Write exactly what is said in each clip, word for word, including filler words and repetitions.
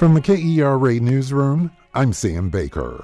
From the K E R A Newsroom, I'm Sam Baker.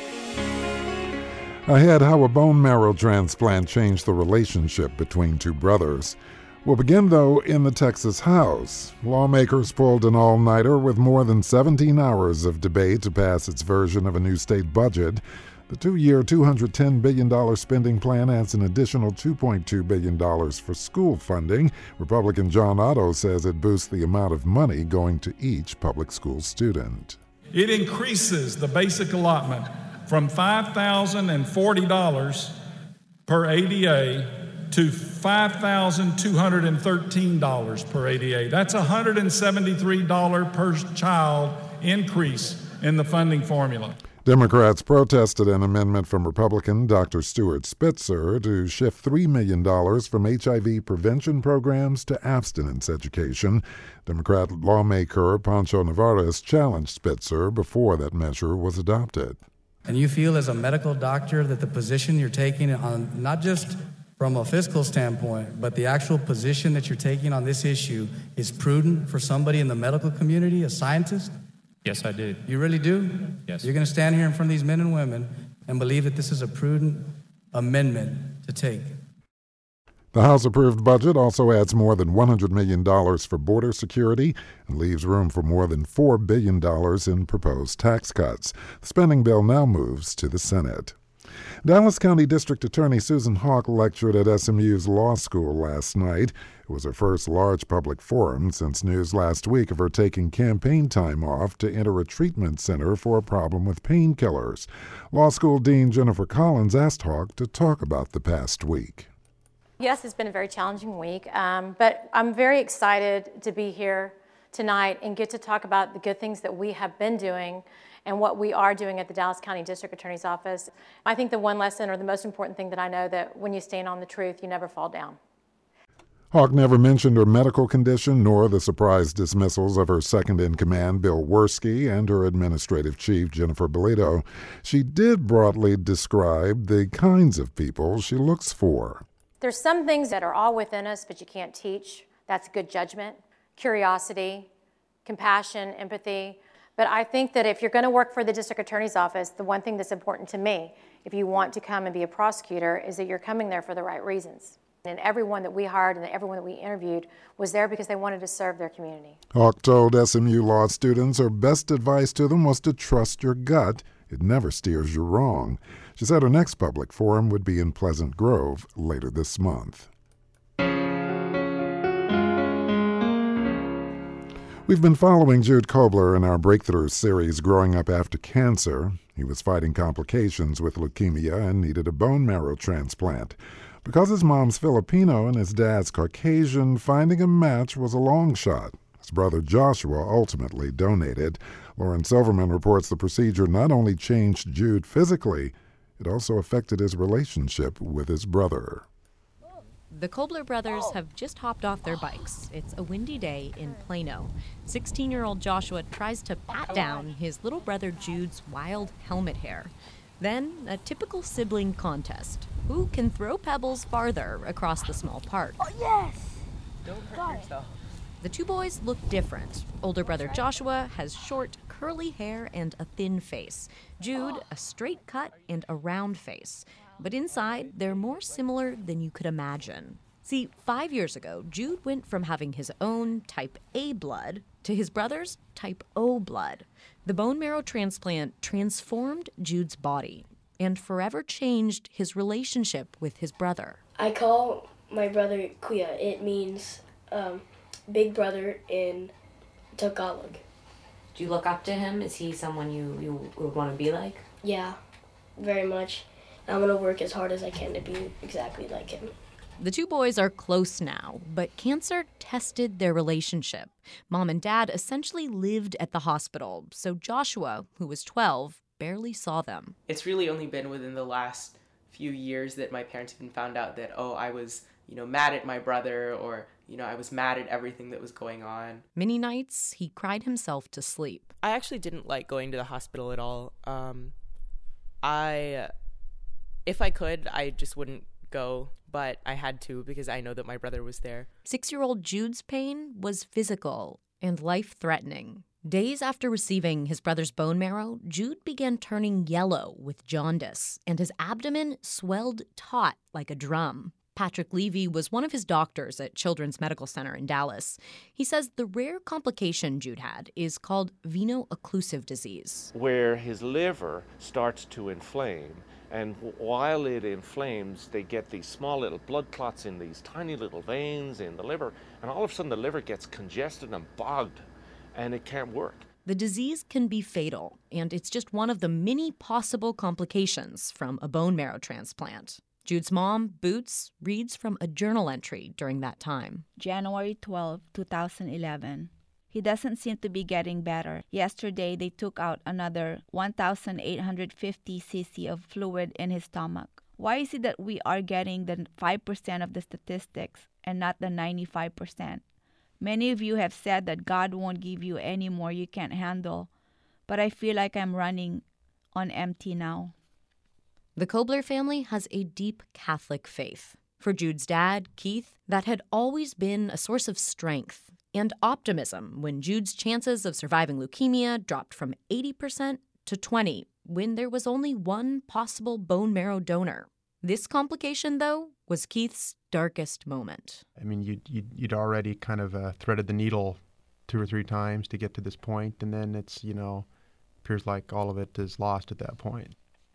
Ahead, how a bone marrow transplant changed the relationship between two brothers. We'll begin, though, in the Texas House. Lawmakers pulled an all-nighter with more than seventeen hours of debate to pass its version of a new state budget. The two-year, two hundred ten billion dollars spending plan adds an additional two point two billion dollars for school funding. Republican John Otto says it boosts the amount of money going to each public school student. It increases the basic allotment from five thousand forty dollars per A D A to five thousand two hundred thirteen dollars per A D A. That's a one hundred seventy-three dollars per child increase in the funding formula. Democrats protested an amendment from Republican Doctor Stuart Spitzer to shift three million dollars from H I V prevention programs to abstinence education. Democrat lawmaker Pancho Narvaez challenged Spitzer before that measure was adopted. And you feel as a medical doctor that the position you're taking on, not just from a fiscal standpoint, but the actual position that you're taking on this issue is prudent for somebody in the medical community, a scientist? Yes, I do. You really do? Yes. You're going to stand here in front of these men and women and believe that this is a prudent amendment to take? The House-approved budget also adds more than one hundred million dollars for border security and leaves room for more than four billion dollars in proposed tax cuts. The spending bill now moves to the Senate. Dallas County District Attorney Susan Hawk lectured at S M U's law school last night. It was her first large public forum since news last week of her taking campaign time off to enter a treatment center for a problem with painkillers. Law School Dean Jennifer Collins asked Hawk to talk about the past week. Yes, it's been a very challenging week, um, but I'm very excited to be here tonight and get to talk about the good things that we have been doing and what we are doing at the Dallas County District Attorney's Office. I think the one lesson or the most important thing that I know that when you stand on the truth, you never fall down. Hawk never mentioned her medical condition nor the surprise dismissals of her second-in-command, Bill Werski, and her administrative chief, Jennifer Bolito. She did broadly describe the kinds of people she looks for. There's some things that are all within us, but you can't teach. That's good judgment, curiosity, compassion, empathy. But I think that if you're going to work for the district attorney's office, the one thing that's important to me, if you want to come and be a prosecutor, is that you're coming there for the right reasons. And everyone that we hired and everyone that we interviewed was there because they wanted to serve their community. Hawk told S M U law students her best advice to them was to trust your gut. It never steers you wrong. She said her next public forum would be in Pleasant Grove later this month. We've been following Jude Kobler in our Breakthrough series, Growing Up After Cancer. He was fighting complications with leukemia and needed a bone marrow transplant. Because his mom's Filipino and his dad's Caucasian, finding a match was a long shot. His brother Joshua ultimately donated. Lauren Silverman reports the procedure not only changed Jude physically, it also affected his relationship with his brother. The Kobler brothers have just hopped off their bikes. It's a windy day in Plano. sixteen-year-old Joshua tries to pat down his little brother Jude's wild helmet hair. Then, a typical sibling contest. Who can throw pebbles farther across the small park? Oh, yes! Don't hurt yourself. The two boys look different. Older brother Joshua has short, curly hair and a thin face. Jude, a straight cut and a round face. But inside, they're more similar than you could imagine. See, five years ago, Jude went from having his own type A blood to his brother's type O blood. The bone marrow transplant transformed Jude's body and forever changed his relationship with his brother. I call my brother Kuya. It means um, big brother in Tagalog. Do you look up to him? Is he someone you, you would want to be like? Yeah, very much. I'm going to work as hard as I can to be exactly like him. The two boys are close now, but cancer tested their relationship. Mom and Dad essentially lived at the hospital, so Joshua, who was twelve, barely saw them. It's really only been within the last few years that my parents even found out that, oh, I was, you know, mad at my brother, or, you know, I was mad at everything that was going on. Many nights, he cried himself to sleep. I actually didn't like going to the hospital at all. Um, I, if I could, I just wouldn't go, but I had to because I know that my brother was there. Six-year-old Jude's pain was physical and life-threatening. Days after receiving his brother's bone marrow, Jude began turning yellow with jaundice, and his abdomen swelled taut like a drum. Patrick Levy was one of his doctors at Children's Medical Center in Dallas. He says the rare complication Jude had is called veno-occlusive disease, where his liver starts to inflame. And while it inflames, they get these small little blood clots in these tiny little veins in the liver, and all of a sudden the liver gets congested and bogged, and it can't work. The disease can be fatal, and it's just one of the many possible complications from a bone marrow transplant. Jude's mom, Boots, reads from a journal entry during that time. January twelfth, twenty eleven. He doesn't seem to be getting better. Yesterday, they took out another one thousand eight hundred fifty cc of fluid in his stomach. Why is it that we are getting the five percent of the statistics and not the ninety-five percent? Many of you have said that God won't give you any more you can't handle, but I feel like I'm running on empty now. The Kobler family has a deep Catholic faith. For Jude's dad, Keith, that had always been a source of strength and optimism when Jude's chances of surviving leukemia dropped from eighty percent to twenty when there was only one possible bone marrow donor. This complication, though, was Keith's darkest moment. I mean, you'd, you'd, you'd already kind of uh, threaded the needle two or three times to get to this point, and then it's, you know, appears like all of it is lost at that point.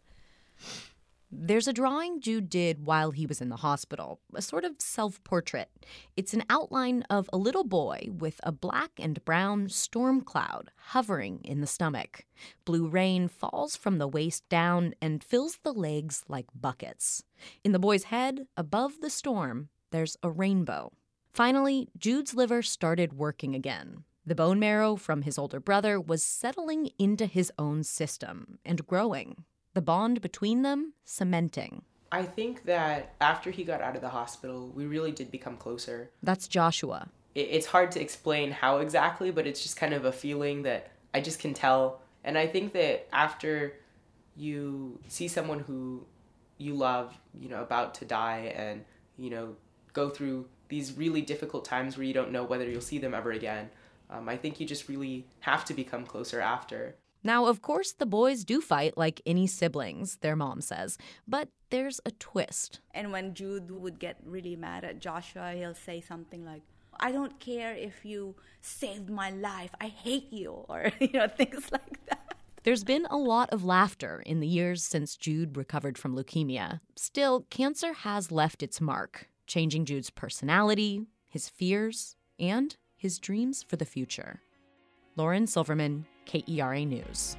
There's a drawing Jude did while he was in the hospital, a sort of self-portrait. It's an outline of a little boy with a black and brown storm cloud hovering in the stomach. Blue rain falls from the waist down and fills the legs like buckets. In the boy's head, above the storm, there's a rainbow. Finally, Jude's liver started working again. The bone marrow from his older brother was settling into his own system and growing. The bond between them cementing. I think that after he got out of the hospital, we really did become closer. That's Joshua. It's hard to explain how exactly, but it's just kind of a feeling that I just can tell. And I think that after you see someone who you love, you know, about to die and, you know, go through these really difficult times where you don't know whether you'll see them ever again, um, I think you just really have to become closer after. Now, of course, the boys do fight like any siblings, their mom says, but there's a twist. And when Jude would get really mad at Joshua, he'll say something like, I don't care if you saved my life, I hate you, or, you know, things like that. There's been a lot of laughter in the years since Jude recovered from leukemia. Still, cancer has left its mark, changing Jude's personality, his fears, and his dreams for the future. Lauren Silverman, K E R A News.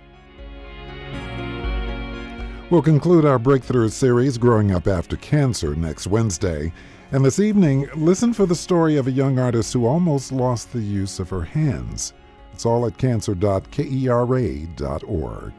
We'll conclude our Breakthrough series, Growing Up After Cancer, next Wednesday. And this evening, listen for the story of a young artist who almost lost the use of her hands. It's all at cancer dot kera dot org.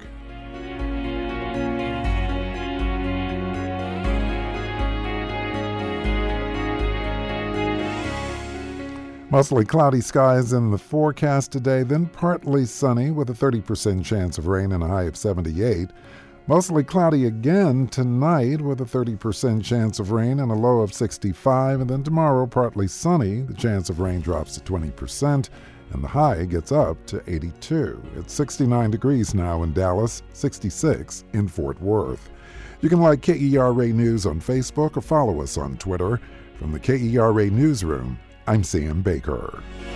Mostly cloudy skies in the forecast today, then partly sunny with a thirty percent chance of rain and a high of seventy-eight. Mostly cloudy again tonight with a thirty percent chance of rain and a low of sixty-five. And then tomorrow, partly sunny. The chance of rain drops to twenty percent and the high gets up to eighty-two. It's sixty-nine degrees now in Dallas, sixty-six in Fort Worth. You can like K E R A News on Facebook or follow us on Twitter. From the K E R A Newsroom, I'm Sam Baker.